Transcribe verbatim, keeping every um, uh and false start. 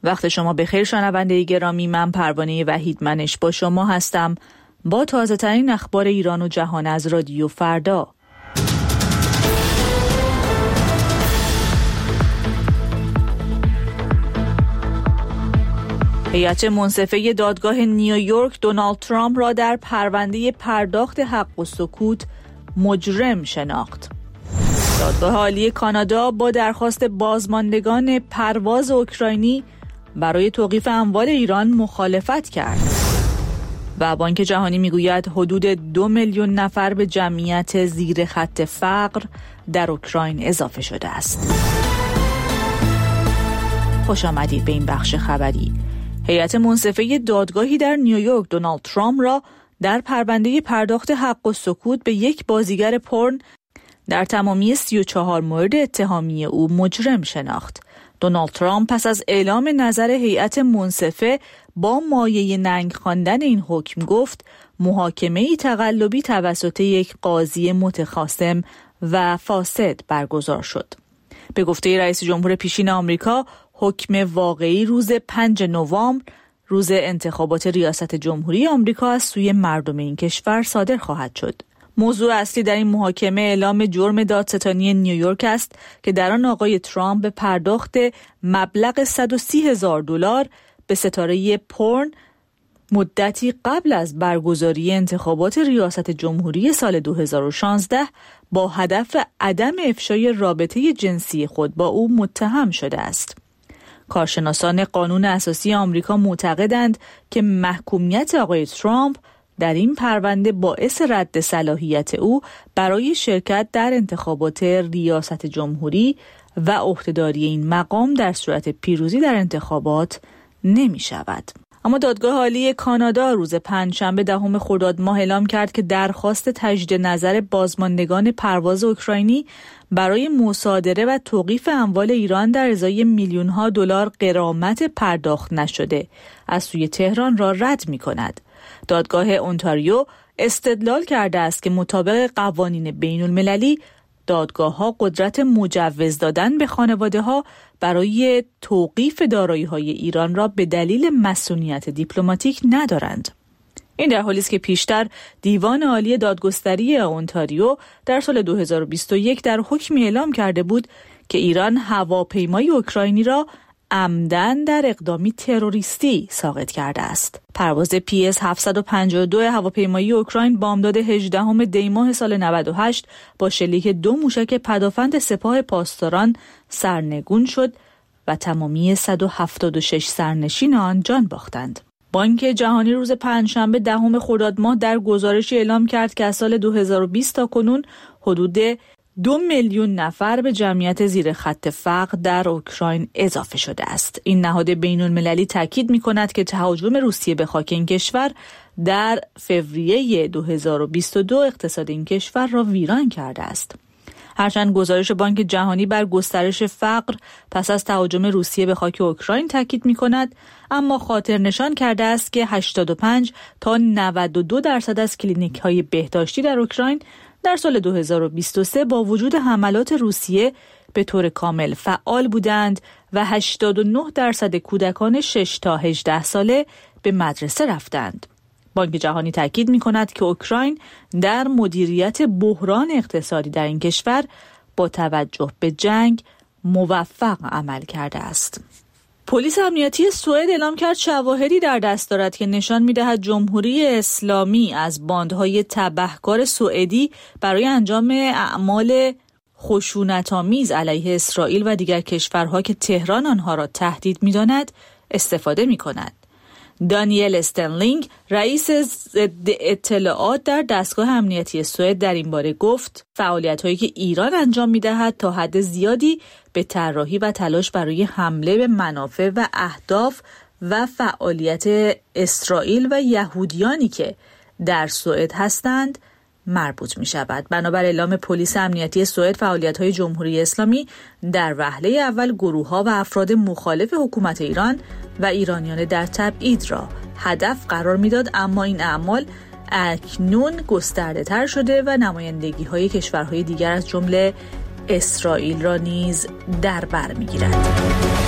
وقت شما بخیر شنونده گرامی، من پروانه وحیدمنش با شما هستم با تازه ترین اخبار ایران و جهان از رادیو فردا. هیئت منصفه دادگاه نیویورک دونالد ترامپ را در پرونده پرداخت حق و سکوت مجرم شناخت. دادگاه عالی کانادا با درخواست بازماندگان پرواز اوکراینی برای توقیف اموال ایران مخالفت کرد. و بانک جهانی میگوید حدود دو میلیون نفر به جمعیت زیر خط فقر در اوکراین اضافه شده است. خوش آمدید به این بخش خبری. هیئت منصفه دادگاهی در نیویورک دونالد ترامپ را در پرونده پرداخت حق و سکوت به یک بازیگر پورن در تمامی سی و چهار مورد اتهامی او مجرم شناخت. دونالد ترامپ پس از اعلام نظر هیئت منصفه با مایه ننگ خواندن این حکم گفت محاکمه‌ای تقلبی توسط یک قاضی متخاصم و فاسد برگزار شد. به گفته رئیس جمهور پیشین آمریکا، حکم واقعی روز پنجم نوامبر، روز انتخابات ریاست جمهوری آمریکا، از سوی مردم این کشور صادر خواهد شد. موضوع اصلی در این محاکمه اعلام جرم دادستانی نیویورک است که در آن آقای ترامپ به پرداخت مبلغ صد و سی هزار دلار به ستاره پورن مدتی قبل از برگزاری انتخابات ریاست جمهوری سال دو هزار و شانزده با هدف عدم افشای رابطه جنسی خود با او متهم شده است. کارشناسان قانون اساسی آمریکا معتقدند که محکومیت آقای ترامپ در این پرونده باعث رد صلاحیت او برای شرکت در انتخابات ریاست جمهوری و عهدهداری این مقام در صورت پیروزی در انتخابات نمی شود. اما دادگاه عالی کانادا روز پنجشنبه دهم خرداد ماه اعلام کرد که درخواست تجدید نظر بازماندگان پرواز اوکراینی برای مصادره و توقیف اموال ایران در ازای میلیون ها دلار غرامت پرداخت نشده از سوی تهران را رد می کند. دادگاه اونتاریو استدلال کرده است که مطابق قوانین بین المللی دادگاه‌ها قدرت مجوز دادن به خانواده‌ها برای توقیف دارایی‌های ایران را به دلیل مصونیت دیپلماتیک ندارند. این در حالی است که پیشتر دیوان عالی دادگستری اونتاریو در سال دو هزار و بیست و یک در حکمی اعلام کرده بود که ایران هواپیمای اوکراینی را عمدن در اقدامی تروریستی ساقط کرده است. پرواز پی اس هفتصد و پنجاه و دو هواپیمایی اوکراین بامداد هجدهم دی ماه سال نود و هشت با شلیک دو موشک پدافند سپاه پاسداران سرنگون شد و تمامی صد و هفتاد و شش سرنشین آن جان باختند. بانک جهانی روز پنجشنبه دهم خرداد ماه در گزارشی اعلام کرد که از سال دو هزار و بیست تا کنون حدود دو میلیون نفر به جمعیت زیر خط فقر در اوکراین اضافه شده است. این نهاد بین المللی تاکید می کند که تهاجم روسیه به خاک این کشور در فوریه دو هزار و بیست و دو اقتصاد این کشور را ویران کرده است. هرچند گزارش بانک جهانی بر گسترش فقر پس از تهاجم روسیه به خاک اوکراین تاکید می کند، اما خاطر نشان کرده است که هشتاد و پنج تا نود و دو درصد از کلینیک های بهداشتی در اوکراین در سال دو هزار و بیست و سه با وجود حملات روسیه به طور کامل فعال بودند و هشتاد و نه درصد کودکان شش تا هجده ساله به مدرسه رفتند. بانک جهانی تاکید می کند که اوکراین در مدیریت بحران اقتصادی در این کشور با توجه به جنگ موفق عمل کرده است. پلیس امنیتی سوئد اعلام کرد شواهدی در دست دارد که نشان می‌دهد جمهوری اسلامی از باندهای تبهکار سوئدی برای انجام اعمال خشونت‌آمیز علیه اسرائیل و دیگر کشورها که تهران آنها را تهدید می‌داند استفاده می‌کند. دانیل استنلینگ رئیس ضد اطلاعات در دستگاه امنیتی سوئد در این باره گفت فعالیت‌هایی که ایران انجام می‌دهد تا حد زیادی به طراحی و تلاش برای حمله به منافع و اهداف و فعالیت اسرائیل و یهودیانی که در سوئد هستند مربوط می شود. بنابر اعلام پلیس امنیتی سوئد، فعالیت‌های جمهوری اسلامی در وهله اول گروه‌ها و افراد مخالف حکومت ایران و ایرانیان در تبعید را هدف قرار می‌داد، اما این اعمال اکنون گسترده‌تر شده و نمایندگی‌های کشورهای دیگر از جمله اسرائیل را نیز در بر می‌گیرد.